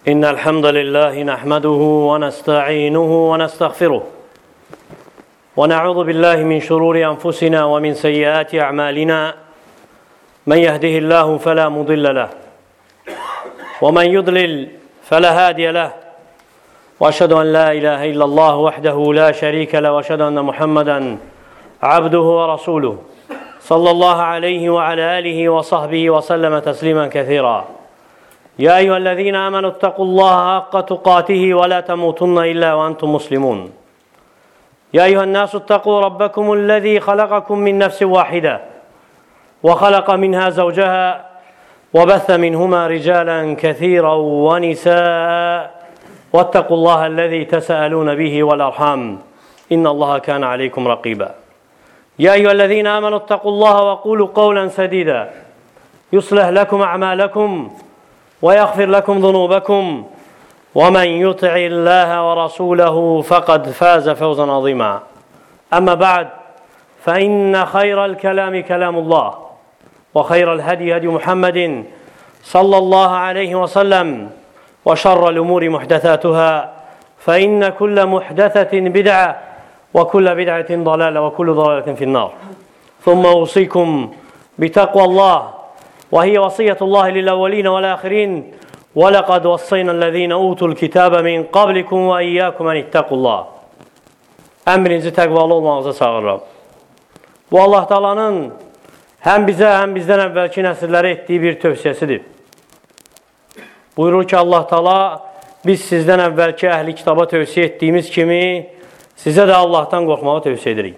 إن الحمد لله نحمده ونستعينه ونستغفره ونعوذ بالله من شرور أنفسنا ومن سيئات أعمالنا من يهده الله فلا مضل له ومن يضلل فلا هادي له وأشهد أن لا إله إلا الله وحده لا شريك له وأشهد أن محمدا عبده ورسوله صلى الله عليه وعلى آله وصحبه وسلم تسليما كثيرا يا أيها الذين آمنوا اتقوا الله حق تقاته ولا تموتن إلا وأنتم مسلمون يا أيها الناس اتقوا ربكم الذي خلقكم من نفس واحدة وخلق منها زوجها وبث منهما رجالا كثيرا ونساء واتقوا الله الذي تساءلون به والأرحام إن الله كان عليكم رقيبا يا أيها الذين آمنوا اتقوا الله وقولوا قولا سديدا يصلح لكم أعمالكم ويغفر لكم ذنوبكم ومن يطع الله ورسوله فقد فاز فوزا عظيما أما بعد فإن خير الكلام كلام الله وخير الهدي هدي محمد صلى الله عليه وسلم وشر الأمور محدثاتها فإن كل محدثة بدعة وكل بدعة ضلالة وكل ضلالة في النار ثم أوصيكم بتقوى الله وهي وصية الله للأولين والآخرين وَلَقَدْ وَصَّيْنَا الَّذ۪ينَ اُوتُوا الْكِتَابَ مِنْ قَبْلِكُمْ وَاِيَّاكُمْ اَنِ اتَّقُوا اللّٰهِ Emrinizi təqvalı olmağınıza çağırıram. Bu Allah Taala'nın hem bize hem bizden evvelki nesillərə ettiği bir tövsiyesidir. Buyurur ki Allah Taala biz sizden evvelki ehli kitaba tövsiye ettiğimiz kimi size de Allah'tan korkmağı tövsiye edirik.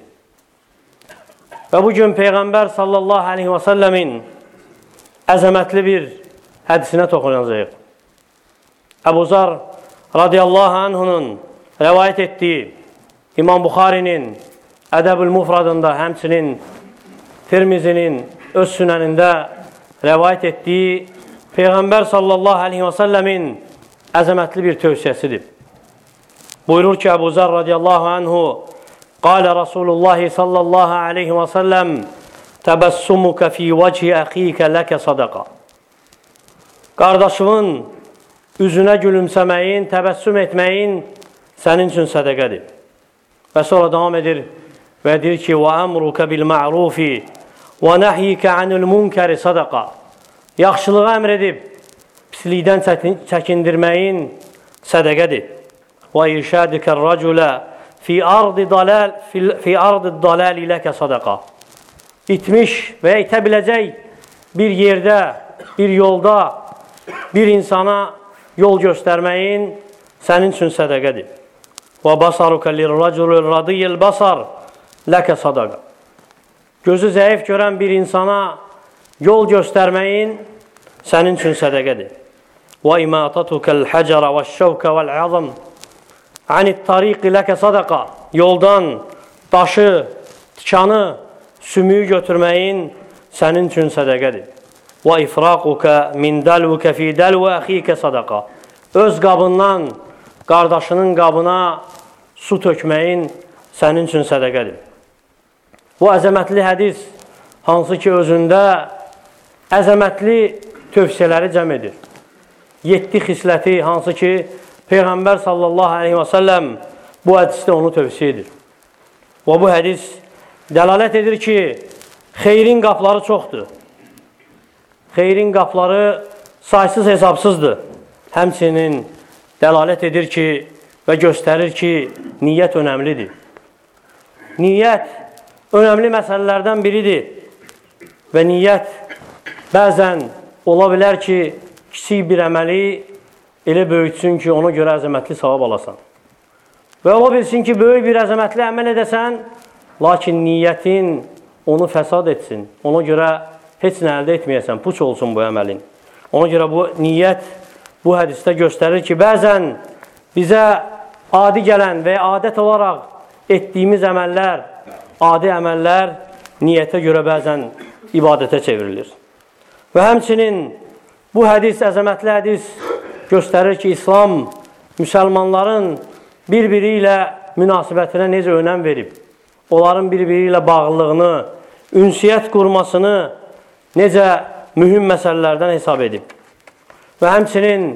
Ve bugün Peygamber sallallahu aleyhi ve sellemin əzəmətli bir hədisine toxunacağıq. Əbu Zar radiyallahu anhunun rəvayət etdiyi İmam Buxarinin Ədəb-ül Mufradında, həmçinin Tirmizinin öz sünənində rəvayət etdiyi Peyğəmbər sallallahu aleyhi və səlləmin əzəmətli bir tövsiyəsidir. Buyurur ki Əbu Zar radiyallahu anhu Qalə Rasulullahi sallallahu aleyhi və səlləm Təbəssumuka fi vəchi əxikə ləkə sadaqa Qardaşımın üzünə gülümsəməyin, təbəssüm etməyin sənin üçün sədəqədir. Və sonra davam edir və deyir ki وَأَمْرُكَ بِالْمَعْرُوفِ وَنَحْيِكَ عَنُ الْمُنْكَرِ صَدَقَ Yaxşılığı əmr edib, pislikdən çəkindirməyin sədəqədir. وَإِرْشَادِكَ الرَّجُلَ فِي أَرْضِ الضَّلَالِ لَكَ صَدَقَ İtmiş və ya itə biləcək bir yerdə, bir yolda bir insana yol göstərməyin sənin üçün sədəqədir. وَبَصَرُكَ لِلرَّجُلِ الرَّضِيِّ الْبَصَرِ لَكَ صَدَقَ Gözü zəif görən bir insana yol göstərməyin sənin üçün sədəqədir. وَإِمَاتَتُكَ الْحَجَرَ وَالشَّوْكَ وَالْعَظَمِ عَنِ الطَّرِيقِ لَكَ صَدَقَ Yoldan daşı, tikanı, sümüyü götürməyin sənin üçün sədəqədir. وَإِفْرَاقُكَ مِنْ دَلْوُكَ فِي دَلْوَ أَخِيكَ صَدَقَ Öz qabından qardaşının qabına su tökməyin sənin üçün sədəqədir. Bu əzəmətli hədis hansı ki özündə əzəmətli tövsiyələri cəm edir. 7 xisləti hansı ki Peyğəmbər sallallahu aleyhi və səlləm bu hədisdə onu tövsiyə edir. Və bu hədis dəlalət edir ki, xeyrin qapları çoxdur. Xeyrin qapları saysız hesabsızdır. Həmçinin dəlalət edir ki və göstərir ki, niyyət önəmlidir. Niyyət önəmli məsələlərdən biridir. Və niyyət bəzən ola bilər ki, kiçik bir əməli elə böyütsün ki, ona görə əzəmətli savab alasan. Və ola bilsin ki, böyük bir əzəmətli əməl edəsən, lakin niyyətin onu fəsad etsin. Ona görə heç nə əldə etməyəsən, puç olsun bu əməlin. Ona görə bu niyyət bu hədisdə göstərir ki, bəzən bizə adi gələn və adət olaraq etdiyimiz əməllər, adi əməllər niyyətə görə bəzən ibadətə çevrilir. Və həmçinin bu hədis, əzəmətli hədis göstərir ki, İslam müsəlmanların bir-biri ilə münasibətinə necə önəm verib, onların bir-biri ilə bağlılığını, ünsiyyət qurmasını necə mühüm məsələlərdən hesab edib. Və həmçinin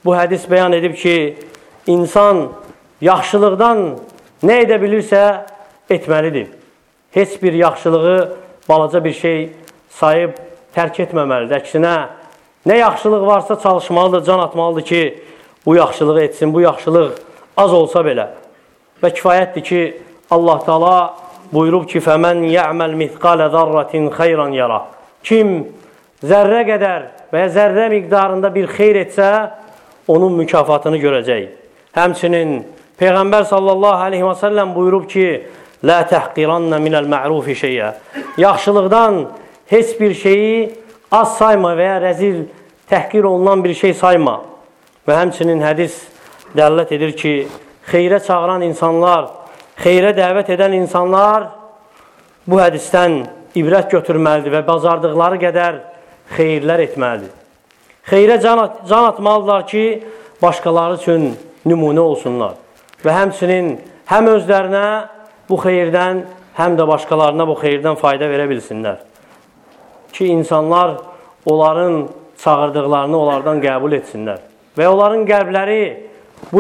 bu hədis bəyan edib ki, insan yaxşılıqdan nə edə bilirsə etməlidir. Heç bir yaxşılığı balaca bir şey sayıb tərk etməməlidir. Əksinə, nə yaxşılıq varsa çalışmalıdır, can atmalıdır ki, bu yaxşılığı etsin. Bu yaxşılıq az olsa belə. Və kifayətdir ki, Allah Teala buyurub ki, فَمَنْ يَعْمَلْ مِثْقَالَ ذَرَّةٍ خَيْرًا يَرَى. Kim zərrə qədər və ya zərrə miqdarında bir xeyr etsə, onun mükafatını görəcək. Həmçinin Peyğəmbər sallallahu aleyhi və səlləm buyurub ki, لَا تَحْقِرَنَّ مِنَ الْمَعْرُوفِ شَيْئًا. Yaxşılıqdan heç bir şeyi az sayma və ya rəzil, təhqir olunan bir şey sayma. Və həmçinin hədis dəllət edir ki, xeyrə çağıran insanlar, xeyrə dəvət edən insanlar bu hədisdən ibrət götürməlidir və bacardıqları qədər xeyirlər etməlidir. Xeyrə can atmalıdırlar ki, başqaları üçün nümunə olsunlar. Və həmçinin həm özlərinə bu xeyirdən, həm də başqalarına bu xeyirdən fayda verə bilsinlər. Ki, insanlar onların çağırdıqlarını onlardan qəbul etsinlər. Və onların qəlbləri bu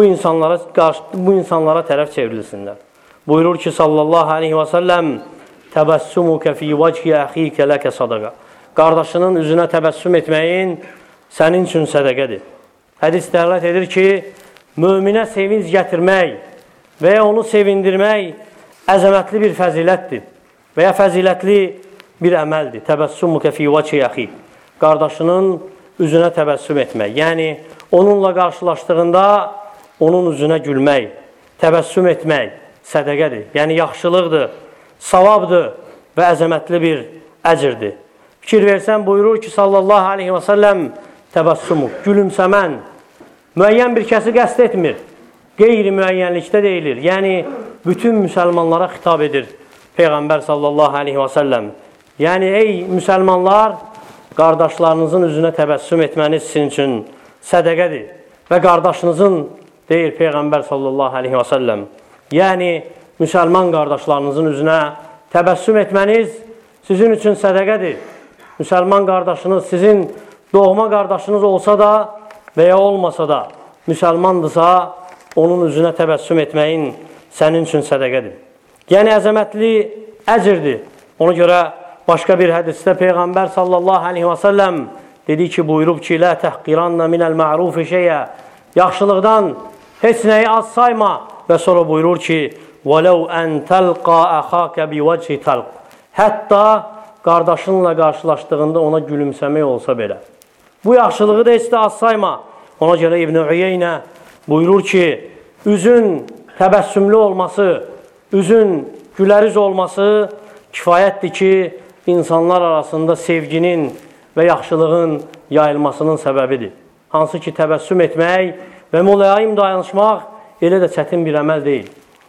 insanlara tərəf çevrilsinlər. Buyurur ki, sallallahu aleyhi və səlləm, təbəssümükə fi vəchi əxikə ləkə sadaqa. Qardaşının üzünə təbəssüm etməyin sənin üçün sədəqədir. Hədis dəllət edir ki, möminə sevinc gətirmək və ya onu sevindirmək əzəmətli bir fəzilətdir və ya fəzilətli bir əməldir. Təbəssümükə fi vəchi əxik. Qardaşının üzünə təbəssüm etmək. Yəni, onunla qarşılaşdığında onun üzünə gülmək, təbəssüm etmək sədəqədir. Yəni, yaxşılıqdır, savabdır və əzəmətli bir əcirdir. Fikir versən buyurur ki, sallallahu aleyhi və səlləm, təbəssümük, gülümsəmən, müəyyən bir kəsi qəsd etmir, qeyri-müəyyənlikdə deyilir. Yəni, bütün müsəlmanlara xitab edir Peyğəmbər sallallahu aleyhi və səlləm. Yəni, ey müsəlmanlar, qardaşlarınızın üzünə təbəssüm etməniz sizin üçün sədəqədir. Və qardaşınızın, deyir Peyğəmbər sallallahu aleyhi və səlləm, yəni, müsəlman qardaşlarınızın üzünə təbəssüm etməniz sizin üçün sədəqədir. Müsəlman qardaşınız sizin doğma qardaşınız olsa da və ya olmasa da müsəlmandırsa, onun üzünə təbəssüm etməyin sənin üçün sədəqədir. Yəni, əzəmətli əcirdir. Ona görə başqa bir hədisdə Peyğəmbər sallallahu aleyhi və səlləm dedi ki, buyurub ki, لَا تَحْقِرَنَّ مِنَ الْمَعْرُوفِ شَيْئًا. Yaxşılıqdan heç nəyi az sayma və sonra buyurur ki, وَلَوْ أَنْ تَلْقَى أَخَاكَ بِوَجْهِ تَلْقِ. Hətta qardaşınla qarşılaşdığında ona gülümsəmək olsa belə. Bu yaxşılığı da heç də az sayma. Ona görə İbn-i Üyeynə buyurur ki, üzün təbəssümlü olması, üzün güləriz olması kifayətdir ki, insanlar arasında sevginin və yaxşılığın yayılmasının səbəbidir. Hansı ki, təbəssüm etmək və mülayim dayanışmaq elə də çətin bir əməl deyil.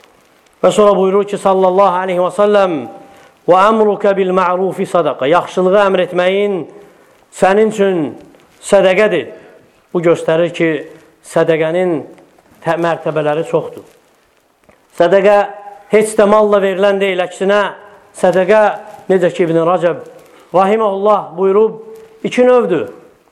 Və sonra buyurur ki, sallallahu aleyhi və səlləm, وَأَمْرُكَ بِالْمَعْرُوفِ صَدَقَ. Yaxşılığı əmr etməyin sənin üçün sədəqədir. Bu göstərir ki, sədəqənin mərtəbələri çoxdur. Sədəqə heç də malla verilən deyil, əksinə sədəqə, necə ki İbn-i Rəcəb rahiməhullah buyurub, iki növdür.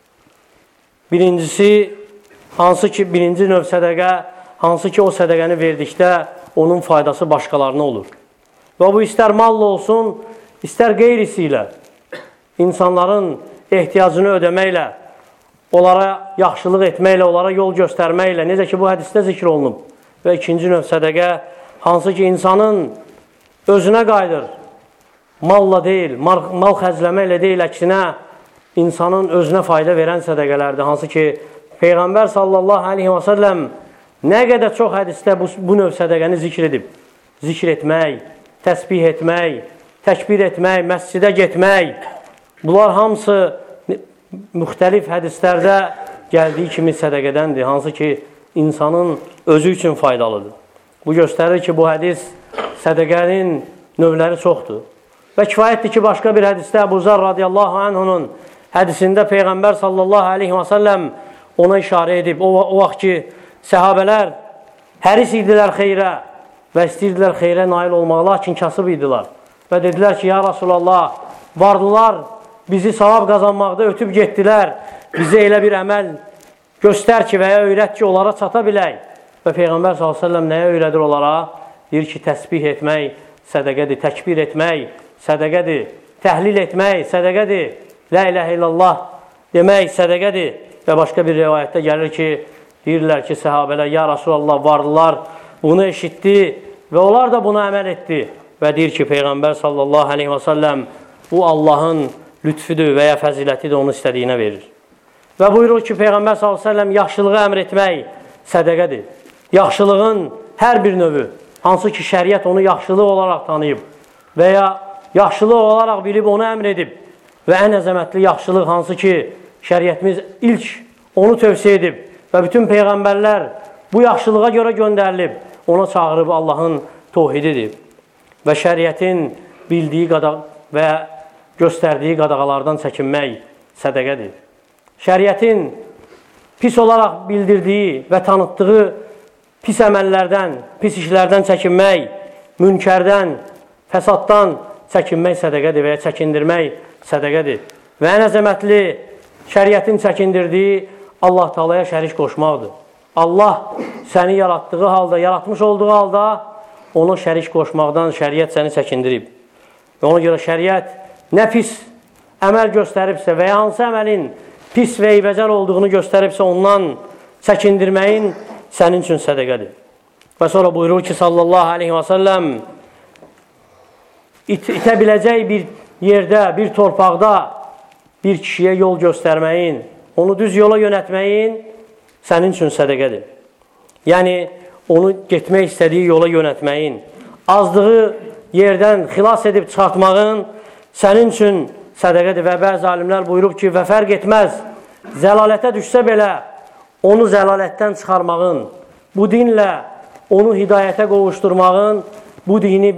Birincisi, birinci növ sədəqə, hansı ki o sədəqəni verdikdə onun faydası başqalarına olur. Və bu istər malla olsun, istər qeyrisi ilə, insanların ehtiyacını ödəməklə, onlara yaxşılıq etməklə, onlara yol göstərməklə, necə ki bu hədisdə zikr olunub. Və ikinci növ sədəqə, hansı ki insanın özünə qayıdır, malla deyil, mal xərcləməklə deyil, əksinə insanın özünə fayda verən sədəqələrdir. Hansı ki Peyğəmbər sallallahu aleyhi və səlləm nə qədər çox hədisdə bu növ sədəqəni zikr edib. Zikr etmək, təsbih etmək, təkbir etmək, məscidə getmək, bunlar hamısı müxtəlif hədislərdə gəldiyi kimi sədəqədəndir, hansı ki insanın özü üçün faydalıdır. Bu göstərir ki, bu hədis sədəqənin növləri çoxdur. Və kifayətdir ki, başqa bir hədisdə Əbu Zər radiyallahu anhunun hədisində Peyğəmbər sallallahu aleyhi və səlləm ona işarə edib. O vaxt ki, səhabələr həris idilər xeyrə və istəyirdilər xeyrə nail olmağı, lakin kasıb idilər. Və dedilər ki, ya Rasulallah, varlılar bizi savab qazanmaqda ötüb getdilər, bizə elə bir əməl göstər ki, və ya öyrət ki, onlara çata bilək. Və Peyğəmbər s.ə.v nəyə öyrədir onlara? Deyir ki, təsbih etmək sədəqədir, təkbir etmək sədəqədir, təhlil etmək sədəqədir, la iləhə illallah demək sədəqədir. Və başqa bir rivayətdə gəlir ki, deyirlər ki, səhabələr, ya Rasulallah, vardılar, bunu eşitdi və onlar da buna əməl etdi. Və deyir ki, Peyğəmbər sallallahu aleyhi və səlləm bu Allahın lütfüdür və ya fəzilətidir, onu istədiyinə verir. Və buyurur ki, Peyğəmbər sallallahu aleyhi və səlləm yaxşılığı əmr etmək sədəqədir. Yaxşılığın hər bir növü, hansı ki, şəriət onu yaxşılıq olaraq tanıyıb və ya yaxşılıq olaraq bilib onu əmr edib və ən əzəmətli yaxşılıq hansı ki, şəriətimiz ilk onu tövsiyə edib və bütün Peyğəmbərlər bu yaxşılığa görə göndərilib, ona çağırıb Allahın tohididir və şəriətin bildiyi və göstərdiyi qadağalardan çəkinmək sədəqədir. Şəriətin pis olaraq bildirdiyi və tanıtdığı pis əməllərdən, pis işlərdən çəkinmək, münkərdən, fəsaddan çəkinmək sədəqədir və ya çəkindirmək sədəqədir. Və ən əzəmətli şəriətin çəkindirdiyi Allah Taalaya şərik qoşmaqdır. Allah səni yaratdığı halda, yaratmış olduğu halda ona şərik qoşmaqdan şəriət səni çəkindirib. Və ona görə şəriət nə pis əməl göstəribsə və ya hansı əməlin pis və eybəcər olduğunu göstəribsə ondan çəkindirməyin sənin üçün sədəqədir. Və sonra buyurur ki, sallallahu aleyhi və səlləm, itə biləcək bir yerdə, bir torpaqda bir kişiyə yol göstərməyin, onu düz yola yönətməyin sənin üçün sədəqədir. Yəni, onu getmək istədiyi yola yönətməyin, azdığı yerdən xilas edib çıxartmağın sənin üçün sədəqədir. Və bəzi alimlər buyurub ki, və fərq etməz, zəlalətə düşsə belə onu zəlalətdən çıxarmağın, bu dinlə onu hidayətə qovuşturmağın, bu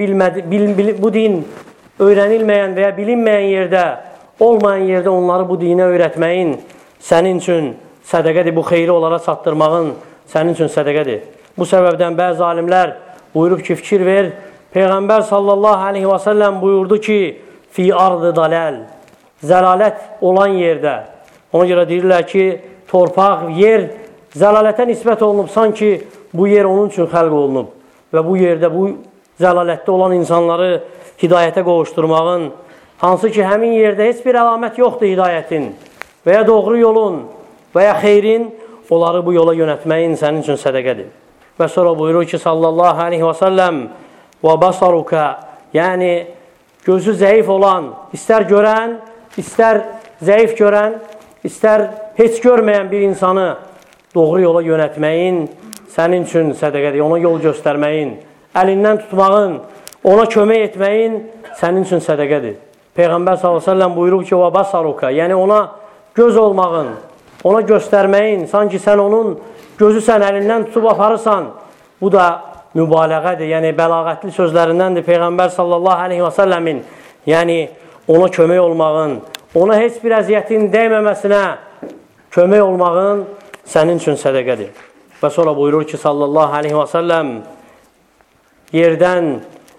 din öyrənilməyən və ya bilinməyən yerdə, olmayan yerdə onları bu dinə öyrətməyin sənin üçün sədəqədir. Bu xeyri onlara çatdırmağın sənin üçün sədəqədir. Bu səbəbdən bəzi alimlər buyurub ki, fikir ver, Peyğəmbər sallallahu aleyhi və səlləm buyurdu ki, fi ardı daləl, zəlalət olan yerdə. Ona görə deyirlər ki, torpaq, yer zəlalətə nisbət olunub, sanki bu yer onun üçün xəlq olunub və bu yerdə, bu zəlalətdə olan insanları hidayətə qovuşturmağın, hansı ki, həmin yerdə heç bir əlamət yoxdur hidayətin və ya doğru yolun və ya xeyrin, onları bu yola yönətməyin sənin üçün sədəqədir. Və sonra buyurur ki, sallallahu aleyhi və səlləm, və basaruka, yəni gözü zəif olan, istər görən, istər zəif görən, istər heç görməyən bir insanı doğru yola yönətməyin sənin üçün sədəqədir. Ona yol göstərməyin, əlindən tutmağın, ona kömək etməyin sənin üçün sədəqədir. Peyğəmbər s.ə.v buyurub ki, və basaruka, yəni ona göz olmağın, ona göstərməyin, sanki sən onun gözüsən, əlindən tutub aparırsan, bu da mübaliğədir, yəni bəlağətli sözlərindəndir Peyğəmbər s.ə.v-in, yəni ona kömək olmağın, ona heç bir əziyyətin dəyməməsinə kömək olmağın sənin üçün sədəqədir. Və sonra buyurur ki, sallallahu aleyhi və səlləm, yerdən,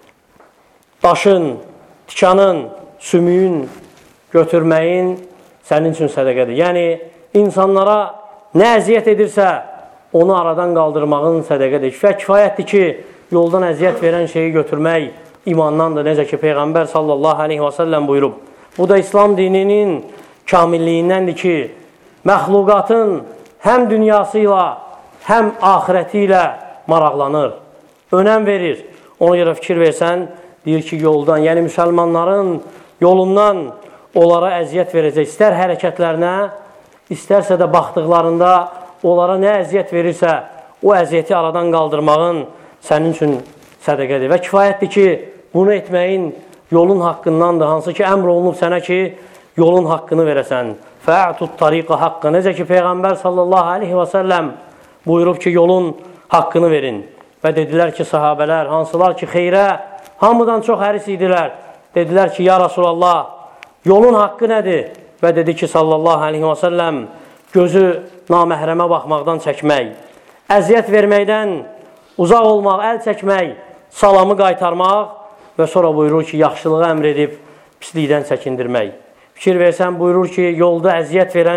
daşın, tikanın, sümüyün götürməyin sənin üçün sədəqədir. Yəni, insanlara nə əziyyət edirsə, onu aradan qaldırmağın sədəqədir. Və kifayətdir ki, yoldan əziyyət verən şeyi götürmək imandandır. Necə ki, Peyğəmbər sallallahu aleyhi və səlləm buyurub. Bu da İslam dininin kamilliyindəndir ki, məxluqatın həm dünyası ilə, həm axirəti ilə maraqlanır, önəm verir. Ona görə fikir versən, deyir ki, yoldan, yəni müsəlmanların yolundan onlara əziyyət verəcək. İstər hərəkətlərinə, istərsə də baxdıqlarında onlara nə əziyyət verirsə, o əziyyəti aradan qaldırmağın sənin üçün sədəqədir. Və kifayətdir ki, bunu etməyin yolun haqqındandır. Hansı ki, əmr olunub sənə ki, yolun haqqını verəsən. Fə'tut tariqa haqqı. Necə ki, Peyğəmbər sallallahu aleyhi və səlləm buyurub ki, yolun haqqını verin. Və dedilər ki, sahabələr, hansılar ki, xeyrə hamıdan çox həris idilər. Dedilər ki, ya Rasulallah, yolun haqqı nədir? Və dedi ki, sallallahu aleyhi və səlləm, gözü naməhrəmə baxmaqdan çəkmək, əziyyət verməkdən uzaq olmaq, əl çəkmək, salamı qaytarmaq və sonra buyurur ki, yaxşılığı əmr edib pislikdən çəkindirmək. Fikir versən, buyurur ki, yolda əziyyət verən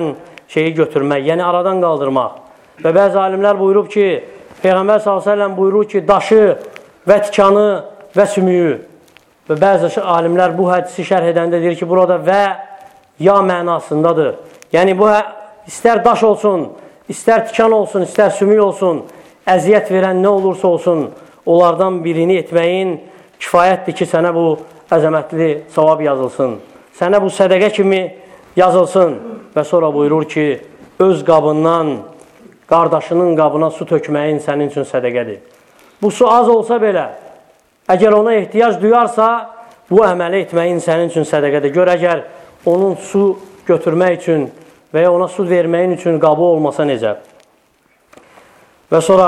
şeyi götürmək, yəni aradan qaldırmaq. Və bəzi alimlər buyurub ki, Peyğəmbər s.ə.v buyurur ki, daşı və tikanı və sümüyü. Və bəzi alimlər bu hədisi şərh edəndə deyir ki, burada və ya mənasındadır. Yəni, bu istər daş olsun, istər tikan olsun, istər sümük olsun, əziyyət verən nə olursa olsun, onlardan birini etməyin kifayətdir ki, sənə bu əzəmətli savab yazılsın. Sənə bu sədəqə kimi yazılsın. Və sonra buyurur ki, öz qabından qardaşının qabına su tökməyin sənin üçün sədəqədir. Bu su az olsa belə, əgər ona ehtiyac duyarsa, bu əməli etməyin sənin üçün sədəqədir. Gör, əgər onun su götürmək üçün və ya ona su verməyin üçün qabı olmasa necə? Və sonra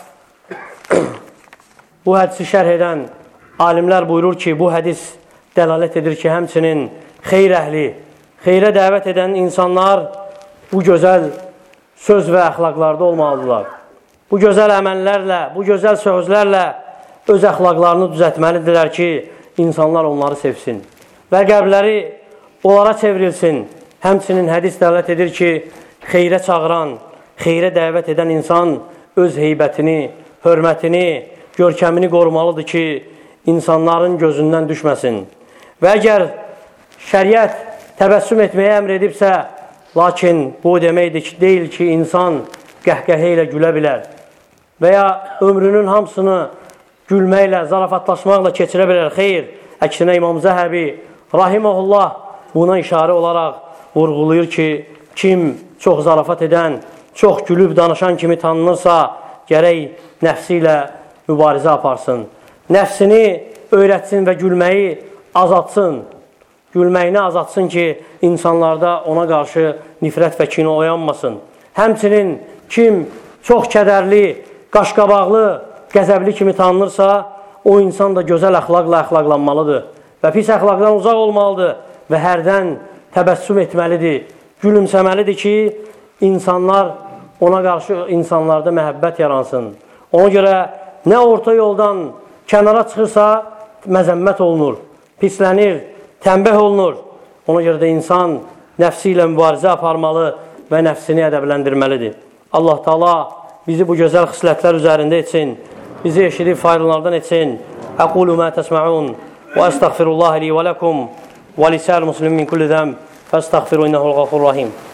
bu hədisi şərh edən alimlər buyurur ki, bu hədis dəlalət edir ki, həmçinin xeyr əhli, xeyrə dəvət edən insanlar bu gözəl söz və əxlaqlarda olmalıdırlar. Bu gözəl əməllərlə, bu gözəl sözlərlə öz əxlaqlarını düzəltməlidirlər ki, insanlar onları sevsin və qəlbləri onlara çevrilsin. Həmçinin hədis dəlalət edir ki, xeyrə çağıran, xeyrə dəvət edən insan öz heybətini, hörmətini, görkəmini qorumalıdır ki, insanların gözündən düşməsin. Və əgər şəriət təbəssüm etməyə əmr edibsə, lakin bu deməkdir ki, deyil ki, insan qəhqəhə ilə gülə bilər və ya ömrünün hamısını gülməklə, zarafatlaşmaqla keçirə bilər. Xeyr, əksinə İmam Zəhəbi rahiməhullah buna işarə olaraq vurğulayır ki, kim çox zarafat edən, çox gülüb danışan kimi tanınırsa, gərək nəfsi ilə mübarizə aparsın. Nəfsini öyrətsin və gülməyi azatsın. Gülməyini azatsın ki, insanlarda ona qarşı nifrət və kini oyanmasın. Həmçinin kim çox kədərli, qaşqabaqlı, qəzəbli kimi tanınırsa, o insan da gözəl əxlaqla əxlaqlanmalıdır və pis əxlaqdan uzaq olmalıdır və hərdən təbəssüm etməlidir, gülümsəməlidir ki, insanlar ona qarşı insanlarda məhəbbət yaransın. Ona görə nə orta yoldan kənara çıxırsa, məzəmmət olunur, pislənir, tənbəh olunur. Ona görə də insan nəfsi ilə mübarizə aparmalı və nəfsini ədəbləndirməlidir. Allah Taala bizi bu gözəl xislətlər üzərində etsin, bizi eşidib faydalardan etsin. Əqulu mə təsmə'un və əstəğfirullah li və ləkum və lisəl muslimin min kulli zəm fəstəğfiru innəhul qafurur rahim.